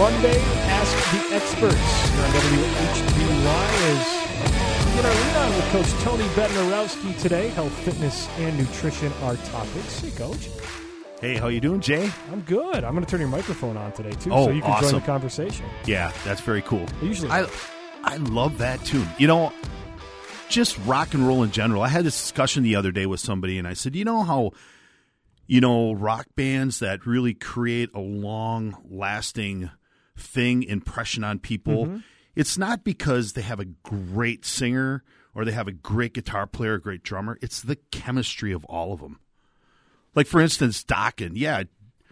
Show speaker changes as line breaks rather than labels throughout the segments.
Monday, Ask the Experts here on WHBY as we get our lead on with Coach Tony Bednarowski today. Health, fitness, and nutrition are topics. Hey, Coach.
Hey, how you doing, Jay?
I'm good. I'm going to turn your microphone on today, too,
so
you can
awesome.
join the conversation.
Yeah, that's very cool.
I
love that tune. You know, just rock and roll in general. I had this discussion the other day with somebody, and I said, you know how, rock bands that really create a long-lasting impression on people, it's not because they have a great singer or they have a great guitar player, a great drummer. It's the chemistry of all of them. Like, for instance, Dokken. Yeah,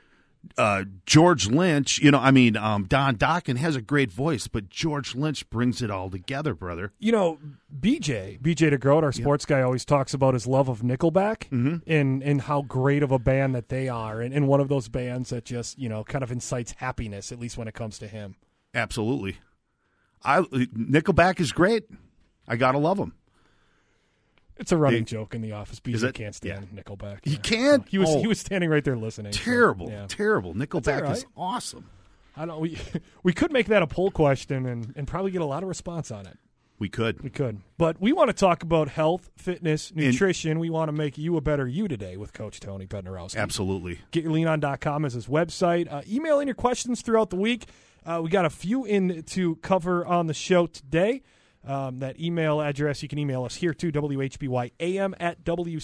George Lynch, Don Dokken has a great voice, but George Lynch brings it all together, brother.
BJ DeGroat, our sports guy, always talks about his love of Nickelback and how great of a band that they are, and one of those bands that just, kind of incites happiness, at least when it comes to him.
Absolutely. Nickelback is great. I got to love them.
It's a running joke in the office. BJ can't stand Nickelback.
He can't?
He was standing right there listening.
Terrible. Nickelback
right.
is awesome.
I don't. We could make that a poll question and probably get a lot of response on it.
We could.
But we want to talk about health, fitness, nutrition. We want to make you a better you today with Coach Tony Bednarowski.
Absolutely.
GetYourLeanOn.com is his website. Email in your questions throughout the week. We got a few in to cover on the show today. That email address, you can email us here too, WHBYAM at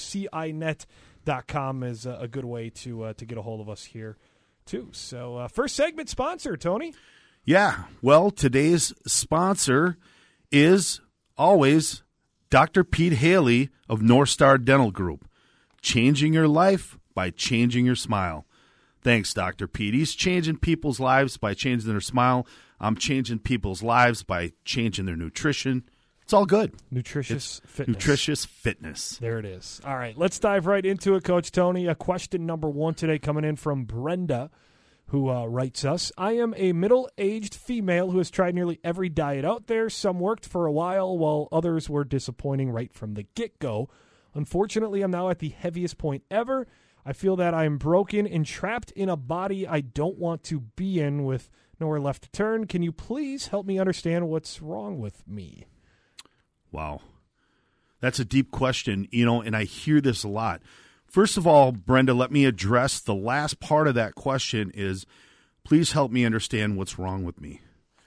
WCInet.com is a good way to get a hold of us here too. So first segment sponsor, Tony.
Yeah, well, today's sponsor is always Dr. Pete Haley of North Star Dental Group. Changing your life by changing your smile. Thanks, Dr. Pete. He's changing people's lives by changing their smile. I'm changing people's lives by changing their nutrition. It's all good.
Nutritious
fitness.
There it is. All right, let's dive right into it, Coach Tony. Question number 1 today coming in from Brenda, who writes us, I am a middle-aged female who has tried nearly every diet out there. Some worked for a while others were disappointing right from the get-go. Unfortunately, I'm now at the heaviest point ever. I feel that I am broken and trapped in a body I don't want to be in with nowhere left to turn. Can you please help me understand what's wrong with me?
Wow. That's a deep question, and I hear this a lot. First of all, Brenda, let me address the last part of that question is, please help me understand what's wrong with me.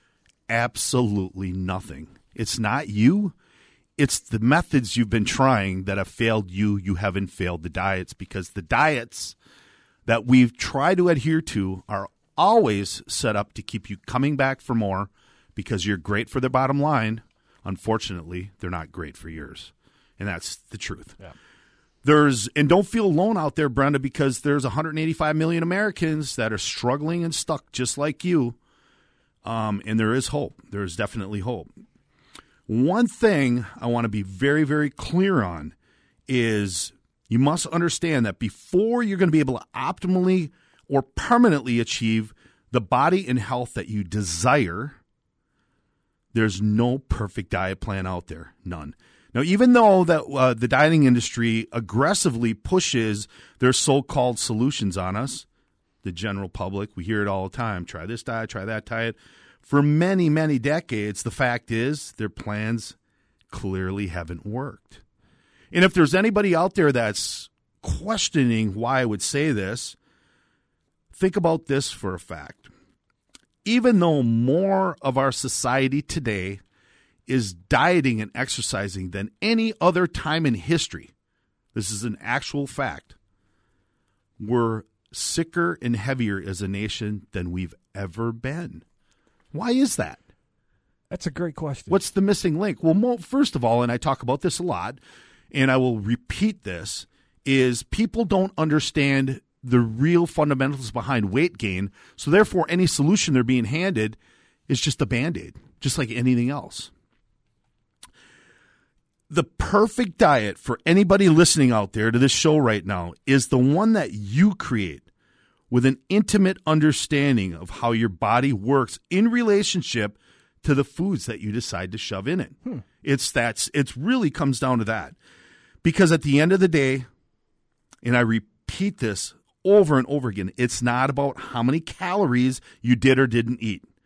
Absolutely nothing. It's not you. It's the methods you've been trying that have failed you. You haven't failed the diets, because the diets that we've tried to adhere to are always set up to keep you coming back for more because you're great for their bottom line. Unfortunately, they're not great for yours. And that's the truth.
Yeah.
And don't feel alone out there, Brenda, because there's 185 million Americans that are struggling and stuck just like you. And there is hope. There is definitely hope. One thing I want to be very, very clear on is you must understand that before you're going to be able to optimally or permanently achieve the body and health that you desire, there's no perfect diet plan out there. None. Now, even though that the dieting industry aggressively pushes their so-called solutions on us, the general public, we hear it all the time, try this diet, try that diet. For many, many decades, the fact is their plans clearly haven't worked. And if there's anybody out there that's questioning why I would say this, think about this for a fact. Even though more of our society today is dieting and exercising than any other time in history, this is an actual fact, we're sicker and heavier as a nation than we've ever been. Why is that?
That's a great question.
What's the missing link? Well, first of all, and I talk about this a lot, and I will repeat this, is people don't understand the real fundamentals behind weight gain, so therefore any solution they're being handed is just a Band-Aid, just like anything else. The perfect diet for anybody listening out there to this show right now is the one that you create with an intimate understanding of how your body works in relationship to the foods that you decide to shove in it. It really comes down to that. Because at the end of the day, and I repeat this over and over again, it's not about how many calories you did or didn't eat.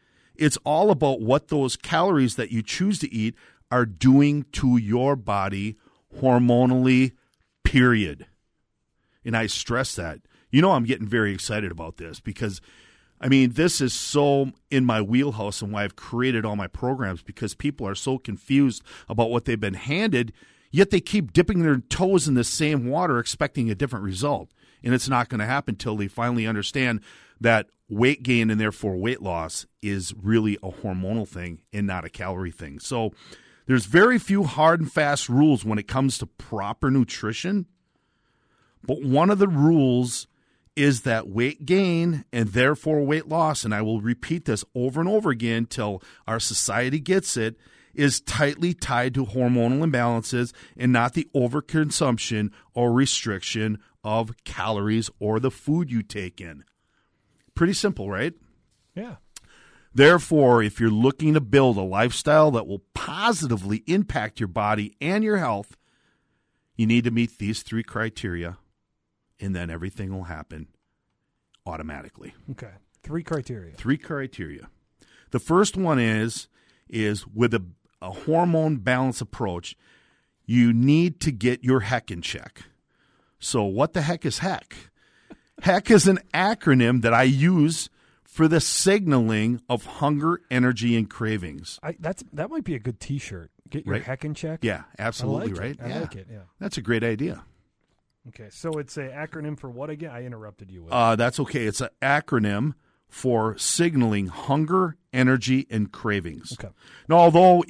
it's all about what those calories that you choose to eat are doing to your body hormonally, period. And I stress that. I'm getting very excited about this because, this is so in my wheelhouse and why I've created all my programs, because people are so confused about what they've been handed, yet they keep dipping their toes in the same water expecting a different result. And it's not going to happen until they finally understand that weight gain and therefore weight loss is really a hormonal thing and not a calorie thing. So there's very few hard and fast rules when it comes to proper nutrition. But one of the rules is that weight gain and therefore weight loss, and I will repeat this over and over again till our society gets it, is tightly tied to hormonal imbalances and not the overconsumption or restriction of calories or the food you take in. Pretty simple, right?
Yeah.
Therefore, if you're looking to build a lifestyle that will positively impact your body and your health, you need to meet these 3 criteria, and then everything will happen automatically.
Okay. 3 criteria.
3 criteria. The first one is with a hormone balance approach, you need to get your heck in check. So what the heck is heck? Heck is an acronym that I use for the signaling of hunger, energy, and cravings.
That might be a good T-shirt. Get your heck in check.
Yeah, absolutely, right?
I like it, yeah.
That's a great idea.
Okay, so it's an acronym for what again? I interrupted you with.
That's okay. It's an acronym for signaling hunger, energy, and cravings.
Okay.
Now, although,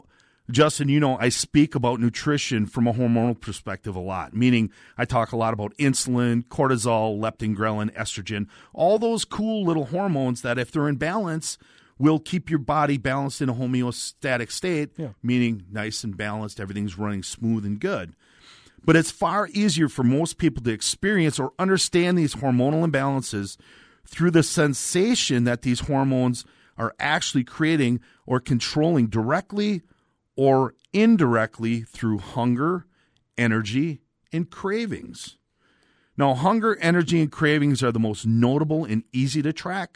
Justin, I speak about nutrition from a hormonal perspective a lot, meaning I talk a lot about insulin, cortisol, leptin, ghrelin, estrogen, all those cool little hormones that if they're in balance will keep your body balanced in a homeostatic state, meaning nice and balanced, everything's running smooth and good. But it's far easier for most people to experience or understand these hormonal imbalances through the sensation that these hormones are actually creating or controlling directly or indirectly through hunger, energy, and cravings. Now, hunger, energy, and cravings are the most notable and easy to track,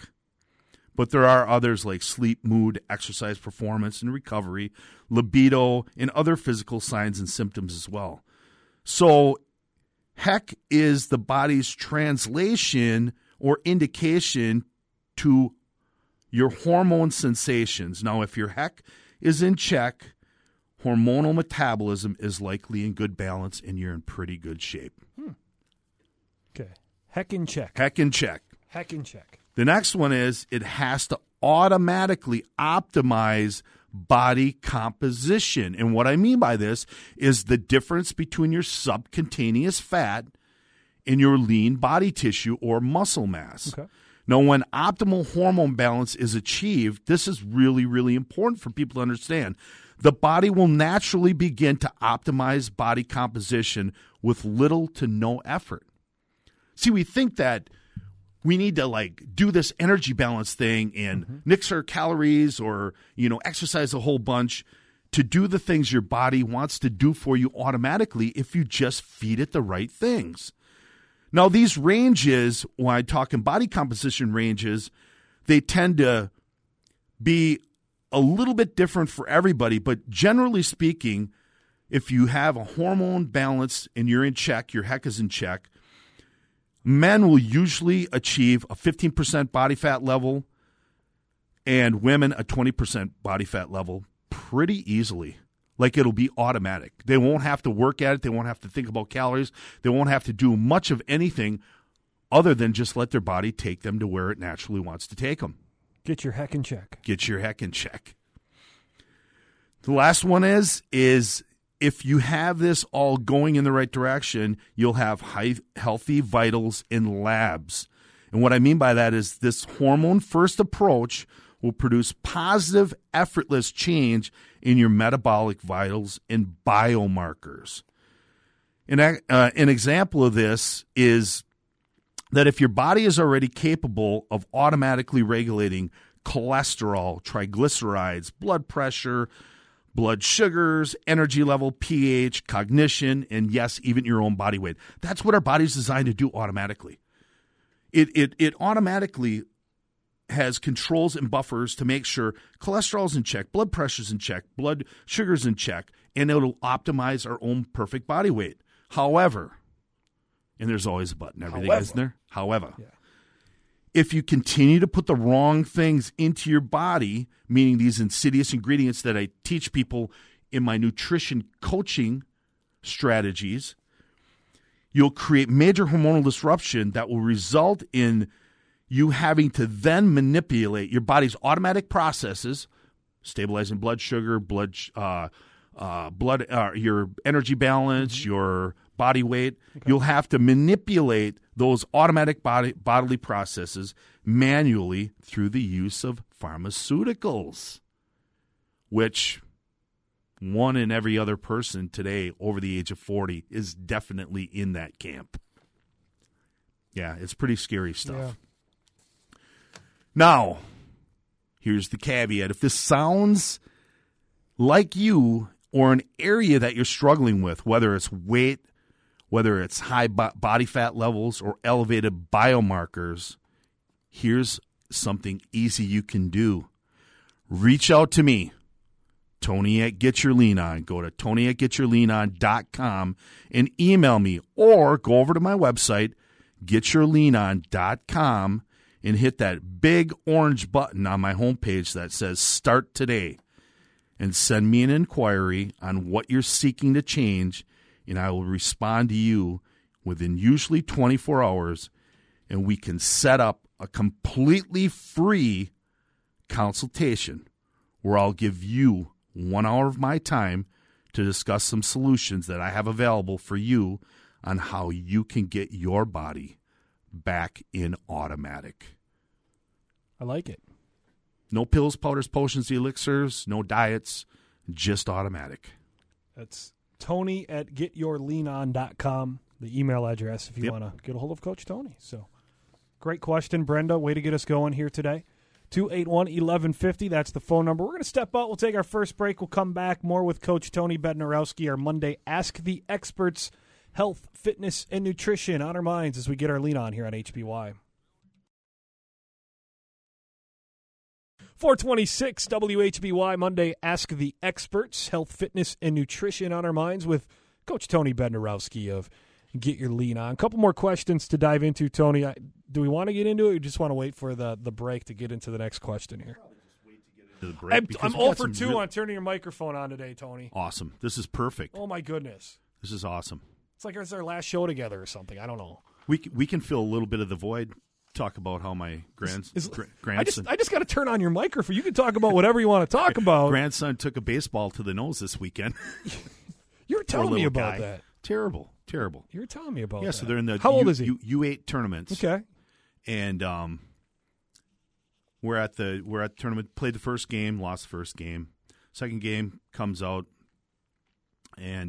but there are others like sleep, mood, exercise performance and recovery, libido, and other physical signs and symptoms as well. So, heck is the body's translation or indication to your hormone sensations. Now, if your heck is in check, hormonal metabolism is likely in good balance and you're in pretty good shape.
Okay. Heck in check.
Heck in check.
Heck in check.
The next one is it has to automatically optimize body composition. And what I mean by this is the difference between your subcutaneous fat and your lean body tissue or muscle mass.
Okay.
Now, when optimal hormone balance is achieved, this is really, really important for people to understand. The body will naturally begin to optimize body composition with little to no effort. See, we think that we need to do this energy balance thing and nix our calories or, exercise a whole bunch to do the things your body wants to do for you automatically if you just feed it the right things. Now, these ranges, when I talk in body composition ranges, they tend to be a little bit different for everybody, but generally speaking, if you have a hormone balance and you're in check, your heck is in check, men will usually achieve a 15% body fat level and women a 20% body fat level pretty easily. It'll be automatic. They won't have to work at it. They won't have to think about calories. They won't have to do much of anything other than just let their body take them to where it naturally wants to take them.
Get your heck in check.
Get your heck in check. The last one is if you have this all going in the right direction, you'll have healthy vitals in labs. And what I mean by that is this hormone-first approach will produce positive, effortless change in your metabolic vitals and biomarkers. An example of this is that if your body is already capable of automatically regulating cholesterol, triglycerides, blood pressure, blood sugars, energy level, pH, cognition, and yes, even your own body weight. That's what our body's designed to do automatically. It automatically has controls and buffers to make sure cholesterol's in check, blood pressure's in check, blood sugar's in check, and it'll optimize our own perfect body weight. However, and there's always a but in everything, isn't there? However, if you continue to put the wrong things into your body, meaning these insidious ingredients that I teach people in my nutrition coaching strategies, you'll create major hormonal disruption that will result in you having to then manipulate your body's automatic processes, stabilizing blood sugar, your energy balance, your body weight. Okay. You'll have to manipulate those automatic bodily processes manually through the use of pharmaceuticals, which one in every other person today over the age of 40 is definitely in that camp. Yeah, it's pretty scary stuff. Yeah. Now, here's the caveat. If this sounds like you or an area that you're struggling with, whether it's weight, whether it's high body fat levels or elevated biomarkers, here's something easy you can do. Reach out to me, Tony at Get Your Lean On. Go to tony@getyourleanon.com and email me, or go over to my website, getyourleanon.com, and hit that big orange button on my homepage that says Start Today, and send me an inquiry on what you're seeking to change, and I will respond to you within usually 24 hours, and we can set up a completely free consultation where I'll give you 1 hour of my time to discuss some solutions that I have available for you on how you can get your body back in automatic.
I like it.
No pills, powders, potions, elixirs, no diets, just automatic.
That's Tony at getyourleanon.com, the email address if you want to get a hold of Coach Tony. So, great question, Brenda. Way to get us going here today. 281-1150, that's the phone number. We're going to step out. We'll take our first break. We'll come back. More with Coach Tony Bednarowski, our Monday Ask the Experts, health, fitness, and nutrition on our minds as we get our lean on here on HBY. 426 WHBY, Monday Ask the Experts, health, fitness, and nutrition on our minds with Coach Tony Bednarowski of Get Your Lean On. A couple more questions to dive into, Tony. Do we want to get into it, or just want to wait for the break to get into the next question here? I'm 0 for 2 on turning your microphone on today, Tony.
Awesome. This is perfect.
Oh, my goodness.
This is awesome.
It's like it's our last show together or something. I don't know.
We can fill a little bit of the void. Talk about how my grandson.
I just got to turn on your microphone. You can talk about whatever you want to talk about.
Grandson took a baseball to the nose this weekend.
You were telling me about that.
Terrible.
You were telling me about that.
Yeah, so they're in the
How old is he?
U8 tournaments.
Okay.
And we're at the tournament. Played the first game, lost the first game. Second game comes out, and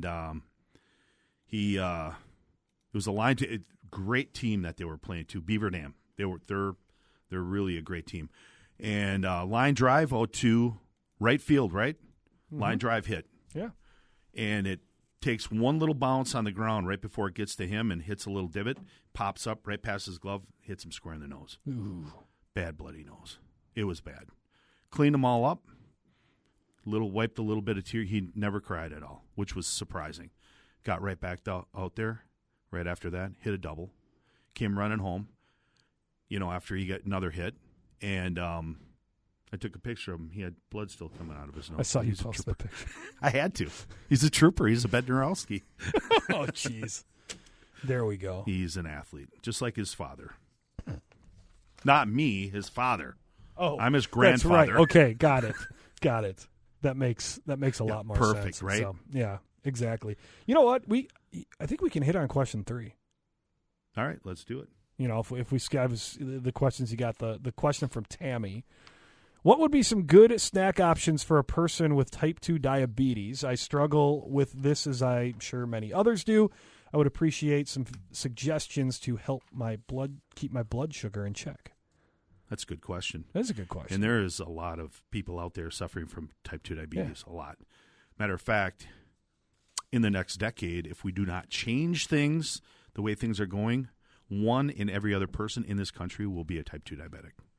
it was a line to great team that they were playing to, Beaver Dam. They're really a great team. And line drive 0-2, right field, right? Mm-hmm. Line drive hit.
Yeah.
And it takes one little bounce on the ground right before it gets to him and hits a little divot, pops up right past his glove, hits him square in the nose.
Ooh.
Bad bloody nose. It was bad. Cleaned them all up. Wiped a little bit of tear. He never cried at all, which was surprising. Got right back out there right after that, hit a double. Came running home, after he got another hit. And I took a picture of him. He had blood still coming out of his nose.
I saw you post the picture.
I had to. He's a trooper. He's a Bednarowski.
Oh, jeez. There we go.
He's an athlete, just like his father. Not me, his father.
Oh,
I'm his grandfather.
That's right. Okay, got it. That makes a lot more sense.
Perfect, right?
So, yeah, exactly. You know what? I think we can hit on question 3.
All right, let's do it.
If we skype the questions, you got the question from Tammy. What would be some good snack options for a person with type 2 diabetes? I struggle with this, as I'm sure many others do. I would appreciate some suggestions to help keep my blood sugar in check.
That's a good question.
That's a good question.
And there is a lot of people out there suffering from type 2 diabetes, a lot. Matter of fact, in the next decade, if we do not change things the way things are going, 1 in every other person in this country will be a type 2 diabetic.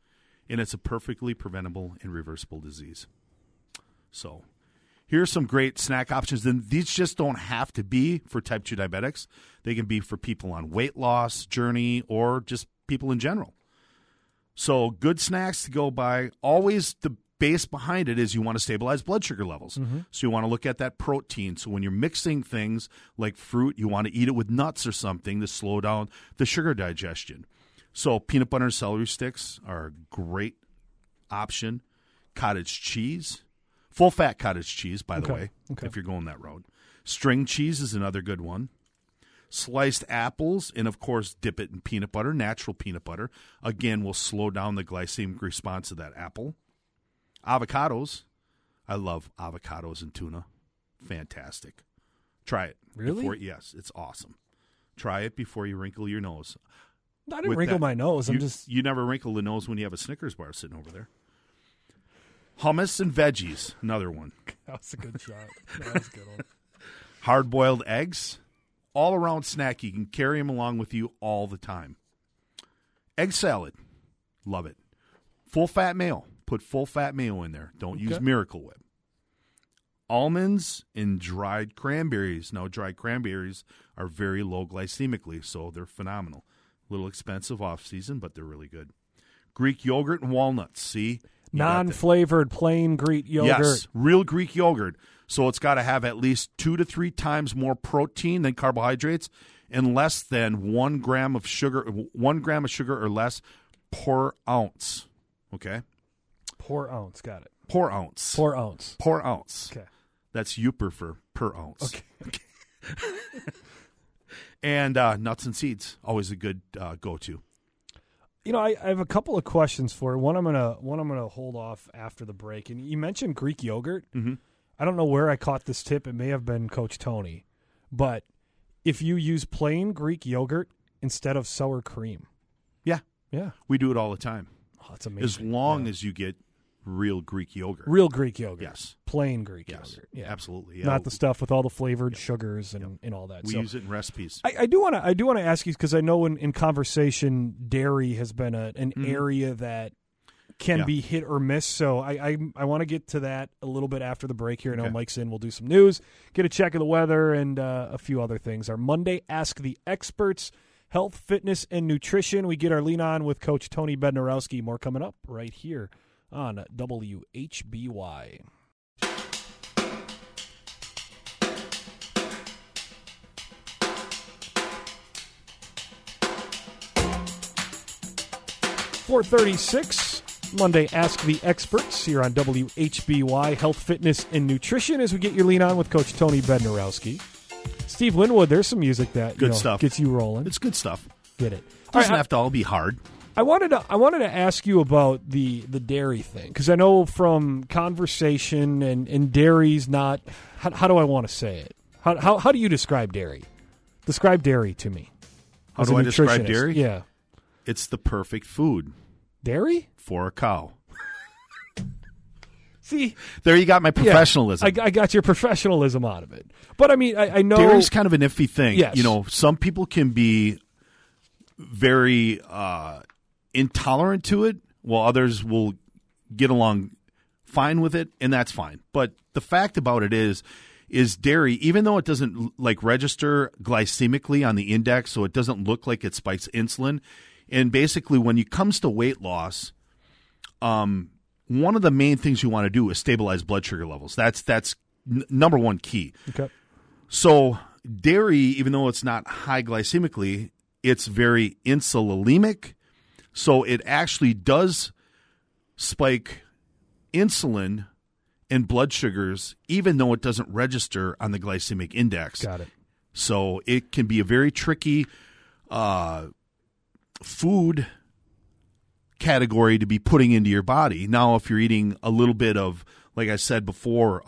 and it's a perfectly preventable and reversible disease. So here's some great snack options. And these just don't have to be for type 2 diabetics. They can be for people on weight loss journey or just people in general. So good snacks to go by. Always the base behind it is you want to stabilize blood sugar levels. Mm-hmm. So you want to look at that protein. So when you're mixing things like fruit, you want to eat it with nuts or something to slow down the sugar digestion. So peanut butter and celery sticks are a great option. Cottage cheese. Full-fat cottage cheese, by the way, if you're going that route. String cheese is another good one. Sliced apples, and, of course, dip it in peanut butter, natural peanut butter. Again, will slow down the glycemic response of that apple. Avocados. I love avocados and tuna. Fantastic. Try it.
Really?
Yes, it's awesome. Try it before you wrinkle your nose.
I didn't wrinkle my nose.
You never wrinkle the nose when you have a Snickers bar sitting over there. Hummus and veggies, another one.
That was a good shot. That was a good one.
Hard-boiled eggs, all-around snack. You can carry them along with you all the time. Egg salad, love it. Full-fat mayo, put full-fat mayo in there. Don't use Miracle Whip. Almonds and dried cranberries. Now, dried cranberries are very low glycemically, so they're phenomenal. A little expensive off-season, but they're really good. Greek yogurt and walnuts, see?
Non-flavored, plain Greek yogurt.
Yes, real Greek yogurt. So it's got to have at least 2 to 3 times more protein than carbohydrates and less than 1 gram of sugar, 1 gram of sugar or less per ounce. Okay?
Per ounce, got it.
Per ounce.
Per ounce.
Per ounce.
Okay.
That's UPER for per ounce.
Okay.
And nuts and seeds, always a good go-to.
You know, I have a couple of questions for you. One I'm gonna hold off after the break. And you mentioned Greek yogurt.
Mm-hmm.
I don't know where I caught this tip. It may have been Coach Tony, but if you use plain Greek yogurt instead of sour cream,
yeah, we do it all the time.
Oh, that's amazing.
As long as you get real Greek yogurt.
Real Greek yogurt.
Yes.
Plain Greek yogurt. Yeah.
Absolutely. Yeah.
Not the stuff with all the flavored sugars and all that.
We use it in recipes.
I do want to ask you, because I know in conversation, dairy has been an area that can be hit or miss. So I want to get to that a little bit after the break here. I know Mike's in. We'll do some news, get a check of the weather, and a few other things. Our Monday Ask the Experts, health, fitness, and nutrition. We get our lean on with Coach Tony Bednarowski. More coming up right here on WHBY. .436, Monday Ask the Experts here on WHBY, health, fitness, and nutrition, as we get your lean on with Coach Tony Bednarowski. Steve Linwood, there's some music that
good stuff
gets you rolling.
It's good stuff.
Get it.
Doesn't have to all be hard.
I wanted to ask you about the dairy thing, because I know from conversation and dairy's not. How do I want to say it? How do you describe dairy? Describe dairy to me.
How do I describe dairy?
Yeah,
it's the perfect food.
Dairy
for a cow.
See,
there you got my professionalism.
I got your professionalism out of it. But I mean, I know
dairy's kind of an iffy thing.
Yes.
You know, some people can be very intolerant to it, while others will get along fine with it, and that's fine. But the fact about it is dairy, even though it doesn't register glycemically on the index, so it doesn't look like it spikes insulin. And basically, when it comes to weight loss, one of the main things you want to do is stabilize blood sugar levels. That's number one key.
Okay.
So dairy, even though it's not high glycemically, it's very insulinic. So it actually does spike insulin and blood sugars, even though it doesn't register on the glycemic index.
Got it.
So it can be a very tricky food category to be putting into your body. Now, if you're eating a little bit of, like I said before,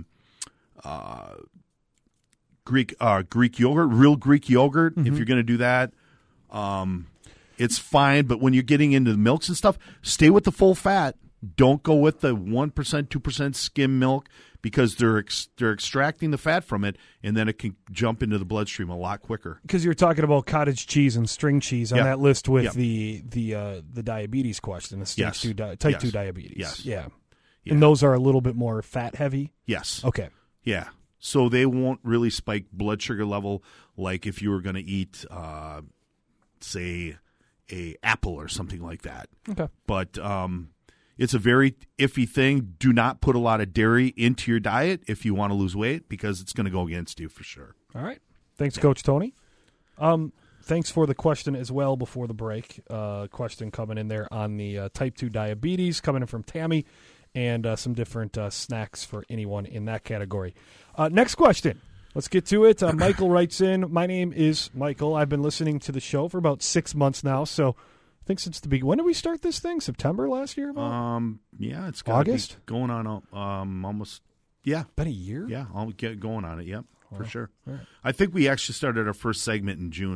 Greek yogurt, real Greek yogurt, if you're going to do that, it's fine. But when you're getting into the milks and stuff, stay with the full fat. Don't go with the 1%, 2% skim milk because they're extracting the fat from it, and then it can jump into the bloodstream a lot quicker.
Because you're talking about cottage cheese and string cheese on that list with the diabetes question, the stage 2 type 2 diabetes.
Yes.
Yeah. And those are a little bit more fat heavy?
Yes.
Okay.
Yeah. So they won't really spike blood sugar level like if you were going to eat, say, a apple or something like that.
Okay.
But it's a very iffy thing. Do not put a lot of dairy into your diet if you want to lose weight because it's going to go against you for sure.
All right. Thanks, Coach Tony. Thanks for the question as well before the break. Question coming in there on the type 2 diabetes coming in from Tammy and some different snacks for anyone in that category. Next question. Let's get to it. Michael writes in, my name is Michael. I've been listening to the show for about 6 months now, so I think since the beginning. When did we start this thing? September last year?
Yeah, it's got
August?
Be going on almost, yeah.
Been a year?
Yeah, I'll get going on it, yep, for sure.
All right.
I think we actually started our first segment in June,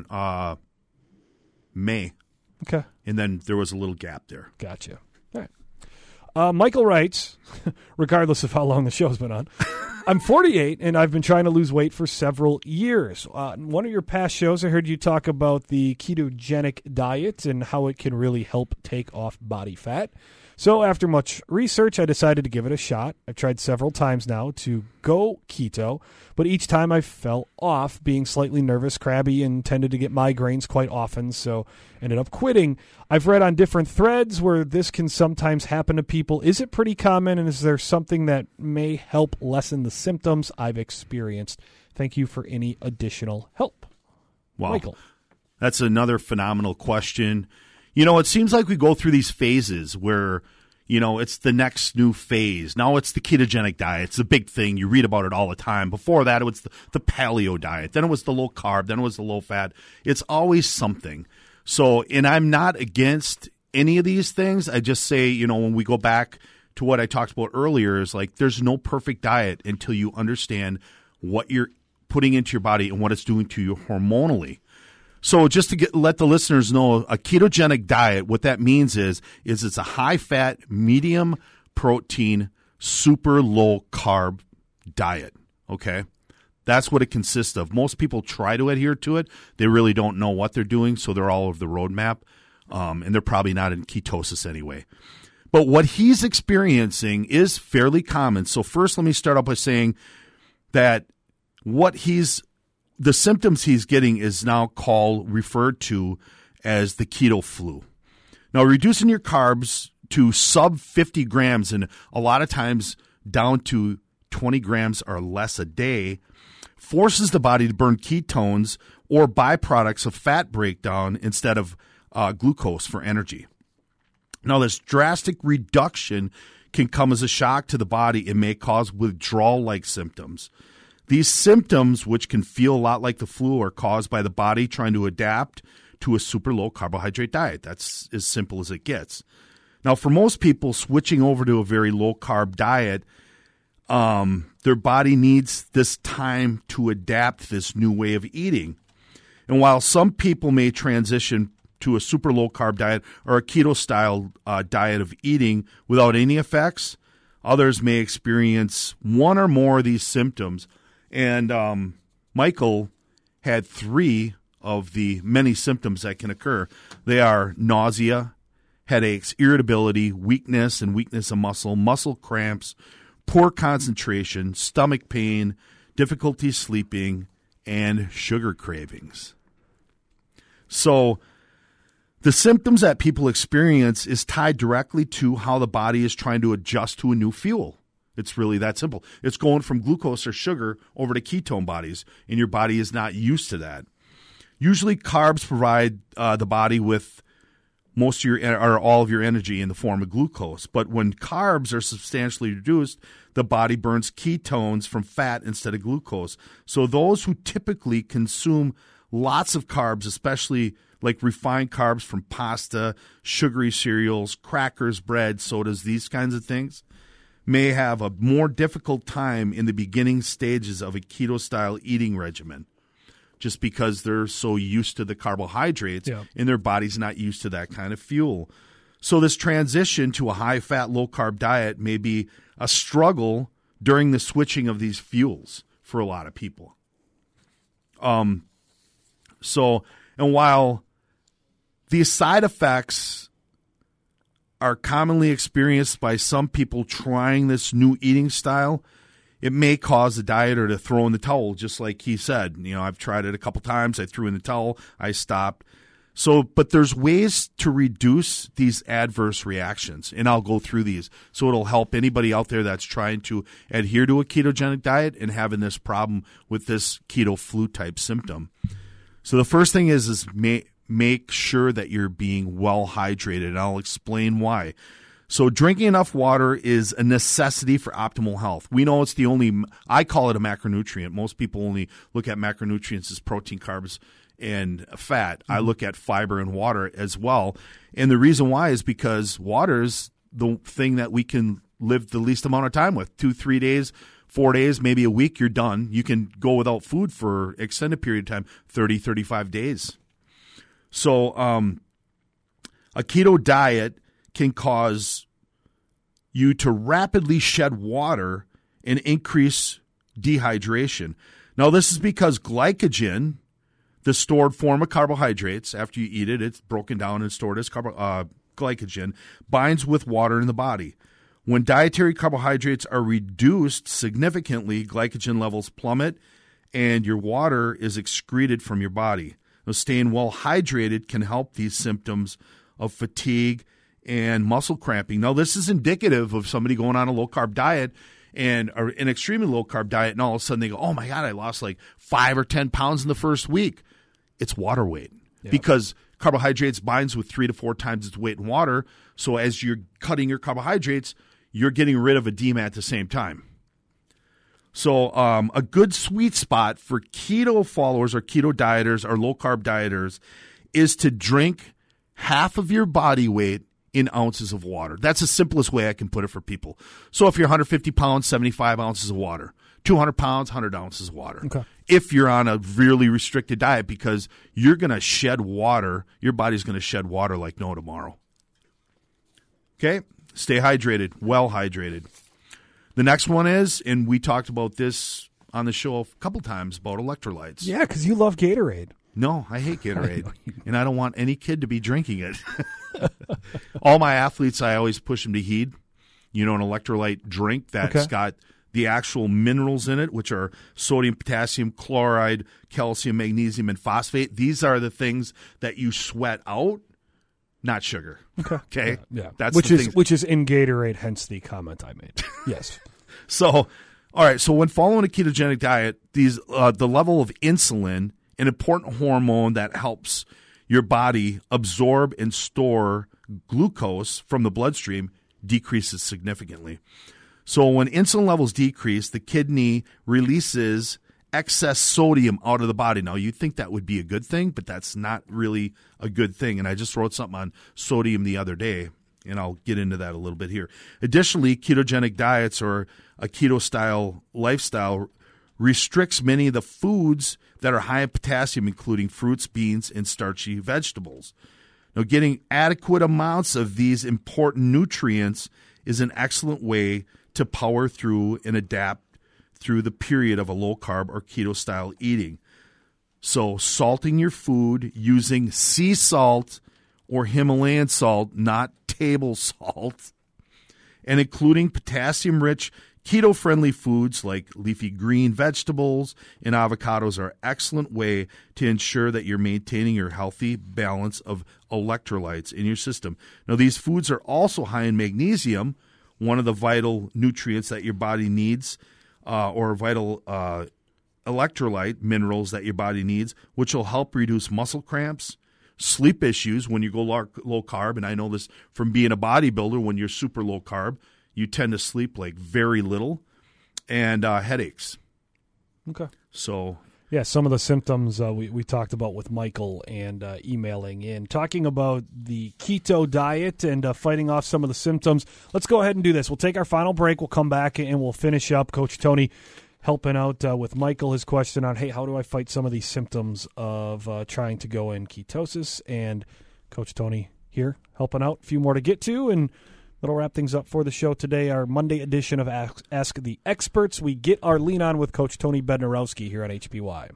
May.
Okay.
And then there was a little gap there.
Gotcha. All right. Michael writes, regardless of how long the show's been on, I'm 48, and I've been trying to lose weight for several years. One of your past shows, I heard you talk about the ketogenic diet and how it can really help take off body fat. So after much research, I decided to give it a shot. I've tried several times now to go keto, but each time I fell off, being slightly nervous, crabby, and tended to get migraines quite often, so ended up quitting. I've read on different threads where this can sometimes happen to people. Is it pretty common, and is there something that may help lessen the symptoms I've experienced? Thank you for any additional help.
Wow.
Michael.
That's another phenomenal question. You know, it seems like we go through these phases where, you know, it's the next new phase. Now it's the ketogenic diet. It's the big thing. You read about it all the time. Before that, it was the paleo diet. Then it was the low carb. Then it was the low fat. It's always something. So, and I'm not against any of these things. I just say, you know, when we go back to what I talked about earlier, is like there's no perfect diet until you understand what you're putting into your body and what it's doing to you hormonally. So just to let the listeners know, a ketogenic diet, what that means is it's a high-fat, medium-protein, super low-carb diet, okay? That's what it consists of. Most people try to adhere to it. They really don't know what they're doing, so they're all over the roadmap, and they're probably not in ketosis anyway. But what he's experiencing is fairly common. So first let me start off by saying that the symptoms he's getting is now referred to as the keto flu. Now, reducing your carbs to sub 50 grams and a lot of times down to 20 grams or less a day forces the body to burn ketones or byproducts of fat breakdown instead of glucose for energy. Now, this drastic reduction can come as a shock to the body and may cause withdrawal-like symptoms. These symptoms, which can feel a lot like the flu, are caused by the body trying to adapt to a super low carbohydrate diet. That's as simple as it gets. Now, for most people switching over to a very low carb diet, their body needs this time to adapt to this new way of eating. And while some people may transition to a super low carb diet or a keto style diet of eating without any effects, others may experience one or more of these symptoms. And Michael had 3 of the many symptoms that can occur. They are nausea, headaches, irritability, weakness and weakness of muscle cramps, poor concentration, stomach pain, difficulty sleeping, and sugar cravings. So the symptoms that people experience is tied directly to how the body is trying to adjust to a new fuel. It's really that simple. It's going from glucose or sugar over to ketone bodies, and your body is not used to that. Usually carbs provide the body with most of your or all of your energy in the form of glucose. But when carbs are substantially reduced, the body burns ketones from fat instead of glucose. So those who typically consume lots of carbs, especially like refined carbs from pasta, sugary cereals, crackers, bread, sodas, these kinds of things, may have a more difficult time in the beginning stages of a keto-style eating regimen just because they're so used to the carbohydrates and their body's not used to that kind of fuel. So this transition to a high-fat, low-carb diet may be a struggle during the switching of these fuels for a lot of people. And while these side effects are commonly experienced by some people trying this new eating style, it may cause the dieter to throw in the towel, just like he said. I've tried it a couple times. I threw in the towel. I stopped. But there's ways to reduce these adverse reactions, and I'll go through these. So it'll help anybody out there that's trying to adhere to a ketogenic diet and having this problem with this keto flu type symptom. So the first thing is make sure that you're being well hydrated, and I'll explain why. So drinking enough water is a necessity for optimal health. We know it's I call it a macronutrient. Most people only look at macronutrients as protein, carbs, and fat. I look at fiber and water as well. And the reason why is because water is the thing that we can live the least amount of time with. 2-3 days, 4 days, maybe a week, you're done. You can go without food for extended period of time, 30, 35 days. So a keto diet can cause you to rapidly shed water and increase dehydration. Now, this is because glycogen, the stored form of carbohydrates, after you eat it, it's broken down and stored as glycogen, binds with water in the body. When dietary carbohydrates are reduced significantly, glycogen levels plummet and your water is excreted from your body. Now, staying well hydrated can help these symptoms of fatigue and muscle cramping. Now, this is indicative of somebody going on a low-carb diet or an extremely low-carb diet, and all of a sudden they go, oh, my God, I lost like 5 or 10 pounds in the first week. It's water weight because carbohydrates binds with 3 to 4 times its weight in water. So as you're cutting your carbohydrates, you're getting rid of edema at the same time. So a good sweet spot for keto followers or keto dieters or low-carb dieters is to drink half of your body weight in ounces of water. That's the simplest way I can put it for people. So if you're 150 pounds, 75 ounces of water. 200 pounds, 100 ounces of water.
Okay.
If you're on a really restricted diet, because you're going to shed water, your body's going to shed water like no tomorrow. Okay? Stay hydrated, well hydrated. The next one is, and we talked about this on the show a couple times, about electrolytes.
Yeah, because you love Gatorade.
No, I hate Gatorade, and I don't want any kid to be drinking it. All my athletes, I always push them to Heed, an electrolyte drink that's got the actual minerals in it, which are sodium, potassium, chloride, calcium, magnesium, and phosphate. These are the things that you sweat out, not sugar. Okay?
Yeah.
That's
which is in Gatorade, hence the comment I made. Yes.
So, all right. So when following a ketogenic diet, the level of insulin, an important hormone that helps your body absorb and store glucose from the bloodstream, decreases significantly. So when insulin levels decrease, the kidney releases excess sodium out of the body. Now, you'd think that would be a good thing, but that's not really a good thing. And I just wrote something on sodium the other day, and I'll get into that a little bit here. Additionally, ketogenic diets or a keto-style lifestyle restricts many of the foods that are high in potassium, including fruits, beans, and starchy vegetables. Now, getting adequate amounts of these important nutrients is an excellent way to power through and adapt through the period of a low-carb or keto-style eating. So salting your food using sea salt or Himalayan salt, not table salt, and including potassium-rich keto-friendly foods like leafy green vegetables and avocados are an excellent way to ensure that you're maintaining your healthy balance of electrolytes in your system. Now, these foods are also high in magnesium, one of the vital nutrients that your body needs, or vital electrolyte minerals that your body needs, which will help reduce muscle cramps, sleep issues when you go low carb. And I know this from being a bodybuilder. When you're super low carb, you tend to sleep like very little, and headaches.
Okay.
So
yeah, some of the symptoms we talked about with Michael and emailing in, talking about the keto diet and fighting off some of the symptoms. Let's go ahead and do this. We'll take our final break. We'll come back and we'll finish up. Coach Tony helping out with Michael, his question on, hey, how do I fight some of these symptoms of trying to go in ketosis? And Coach Tony here helping out. A few more to get to, and that'll wrap things up for the show today. Our Monday edition of Ask the Experts. We get our lean on with Coach Tony Bednarowski here on HPY.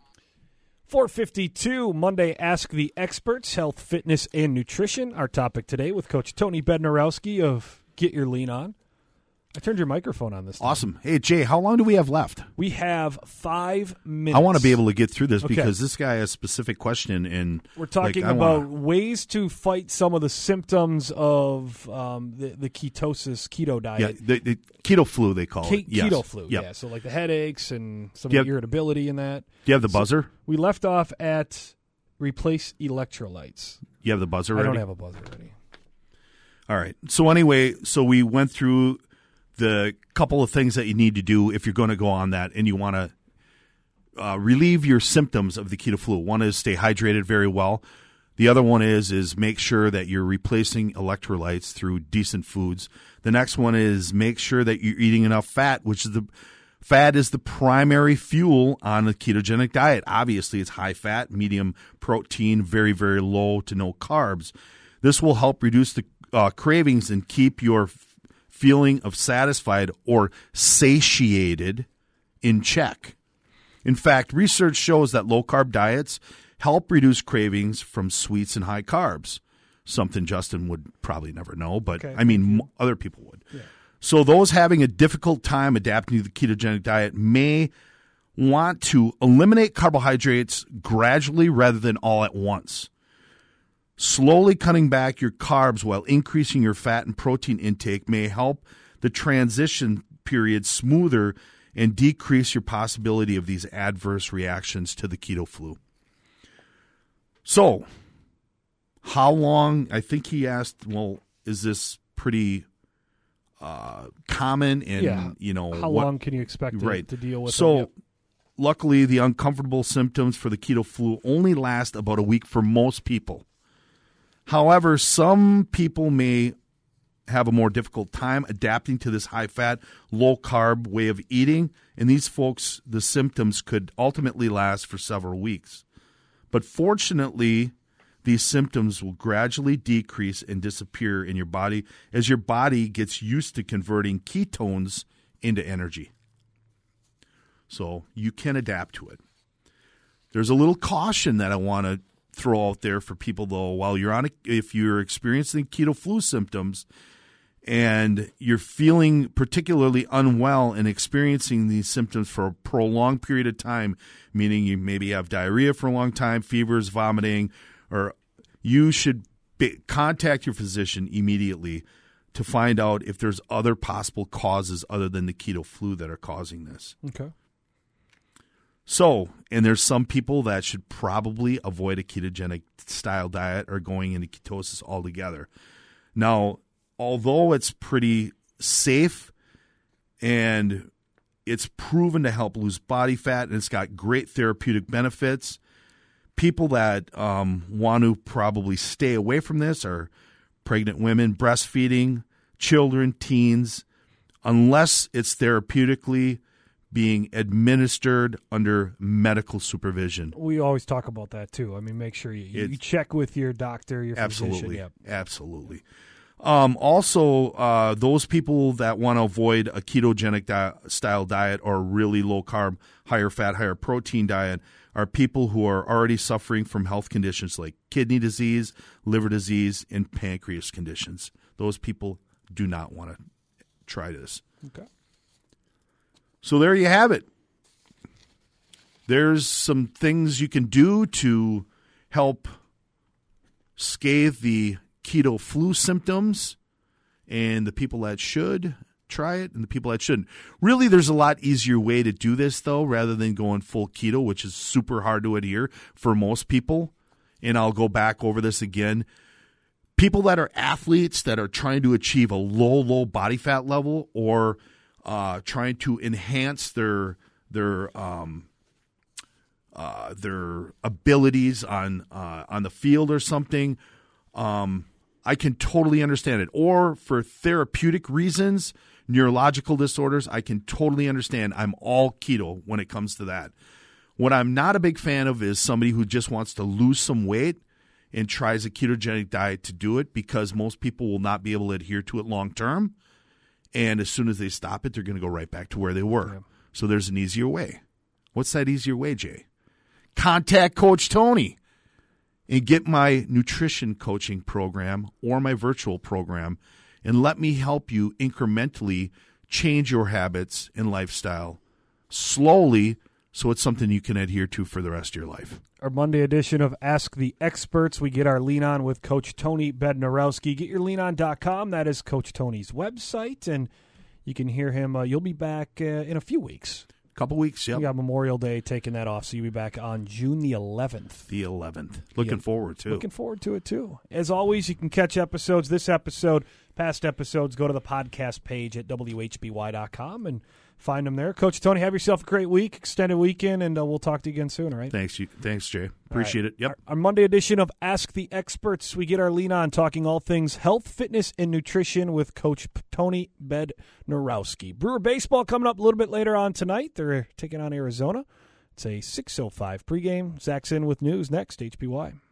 4:52, Monday Ask the Experts, health, fitness, and nutrition. Our topic today with Coach Tony Bednarowski of Get Your Lean On. I turned your microphone on this time.
Awesome. Hey, Jay, how long do we have left?
We have 5 minutes.
I want to be able to get through this because this guy has a specific question. And
we're talking about ways to fight some of the symptoms of the keto diet.
Yeah, the keto flu, they call it.
Keto flu,
yep.
Yeah. So like the headaches and some of the irritability in that.
Do you have the buzzer?
We left off at replace electrolytes.
You have the buzzer ready?
I don't have a buzzer ready.
All right. So anyway, we went through the couple of things that you need to do if you're going to go on that and you want to relieve your symptoms of the keto flu. One is stay hydrated very well. The other one is make sure that you're replacing electrolytes through decent foods. The next one is make sure that you're eating enough fat, which is fat is the primary fuel on a ketogenic diet. Obviously, it's high fat, medium protein, very, very low to no carbs. This will help reduce the cravings and keep your feeling of satisfied or satiated in check. In fact, research shows that low-carb diets help reduce cravings from sweets and high carbs, something Justin would probably never know, but okay. I mean, other people would. Yeah. So those having a difficult time adapting to the ketogenic diet may want to eliminate carbohydrates gradually rather than all at once. Slowly cutting back your carbs while increasing your fat and protein intake may help the transition period smoother and decrease your possibility of these adverse reactions to the keto flu. So, how long, I think he asked, well, is this pretty common? And,
how long can you expect to deal with it?
So, yep. Luckily, the uncomfortable symptoms for the keto flu only last about a week for most people. However, some people may have a more difficult time adapting to this high-fat, low-carb way of eating, and these folks, the symptoms could ultimately last for several weeks. But fortunately, these symptoms will gradually decrease and disappear in your body as your body gets used to converting ketones into energy. So you can adapt to it. There's a little caution that I want to throw out there for people, though. While if you're experiencing keto flu symptoms and you're feeling particularly unwell and experiencing these symptoms for a prolonged period of time, meaning you maybe have diarrhea for a long time, fevers, vomiting, or you should contact your physician immediately to find out if there's other possible causes other than the keto flu that are causing this.
Okay.
So, and there's some people that should probably avoid a ketogenic style diet or going into ketosis altogether. Now, although it's pretty safe and it's proven to help lose body fat and it's got great therapeutic benefits, people that want to probably stay away from this are pregnant women, breastfeeding, children, teens, unless it's therapeutically being administered under medical supervision.
We always talk about that too. I mean, make sure you check with your doctor, your physician.
Yep. Absolutely. Also, those people that want to avoid a ketogenic style diet or a really low carb, higher fat, higher protein diet are people who are already suffering from health conditions like kidney disease, liver disease, and pancreas conditions. Those people do not want to try this.
Okay.
So there you have it. There's some things you can do to help scathe the keto flu symptoms, and the people that should try it and the people that shouldn't. Really, there's a lot easier way to do this, though, rather than going full keto, which is super hard to adhere for most people. And I'll go back over this again. People that are athletes that are trying to achieve a low body fat level or trying to enhance their abilities on the field or something, I can totally understand it. Or for therapeutic reasons, neurological disorders, I can totally understand. I'm all keto when it comes to that. What I'm not a big fan of is somebody who just wants to lose some weight and tries a ketogenic diet to do it, because most people will not be able to adhere to it long term. And as soon as they stop it, they're going to go right back to where they were. Yeah. So there's an easier way. What's that easier way, Jay? Contact Coach Tony and get my nutrition coaching program or my virtual program, and let me help you incrementally change your habits and lifestyle slowly, so it's something you can adhere to for the rest of your life.
Our Monday edition of Ask the Experts, we get our Lean On with Coach Tony Bednarowski. Get your leanon.com. That is Coach Tony's website, and you can hear him. You'll be back in a few weeks.
Couple weeks, yep.
We got Memorial Day taking that off, so you'll be back on June the 11th.
The 11th. Looking forward to it.
Looking forward to it, too. As always, you can catch episodes, this episode, past episodes, go to the podcast page at WHBY.com and find them there. Coach Tony, have yourself a great week, extended weekend, and we'll talk to you again soon, all right?
Thanks, Jay. Appreciate it. Yep.
Our Monday edition of Ask the Experts, we get our Lean On, talking all things health, fitness, and nutrition with Coach Tony Bednarowski. Brewer baseball coming up a little bit later on tonight. They're taking on Arizona. It's a 6:05 pregame. Zach's in with news next, HBY.